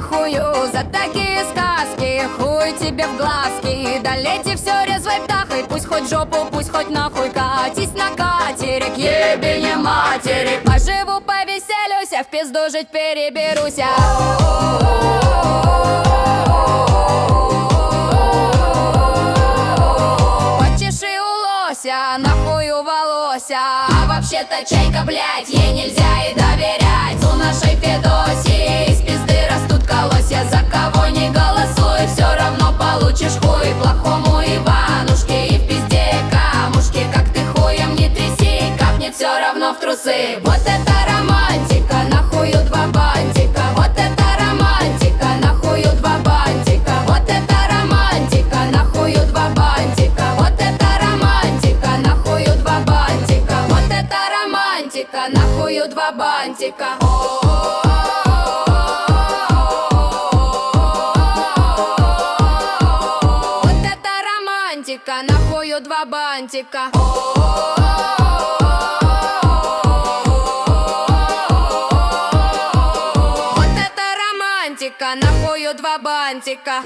нахую за такие сказки. Хуй тебе в глазки, долейте все резвой птахой. Пусть хоть жопу, пусть хоть нахуй, катись на катере к ебине матери. Поживу, повеселюсь, а в пизду жить переберусь. Почеши у лося, нахую волося. А вообще-то чайка, блять, ей нельзя и доверять. У нашей Федосии из пизды растут колосья. За кого не голосуй, все равно получишь хуй. Плохому Иванушке и в пизде камушки. Как ты хуем не тряси, капнет все равно в трусы. Вот это романтика, нахую два бантика. Вот это романтика, нахую два бантика. Вот это романтика, нахую два бантика. Вот это романтика, нахую два бантика. Вот это романтика, нахую два бантика. Вот это романтика, нахую два бантика. Вот это романтика, нахую два бантика.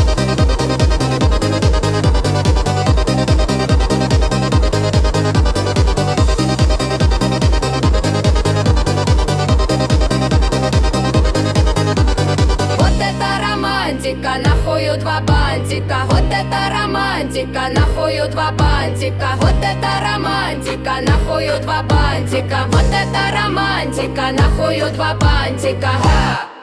Вот это романтика, нахую два бантика. Вот это романтика, нахую два бантика. Вот это романтика, нахую два бантика. Вот это романтика, нахую два бантика.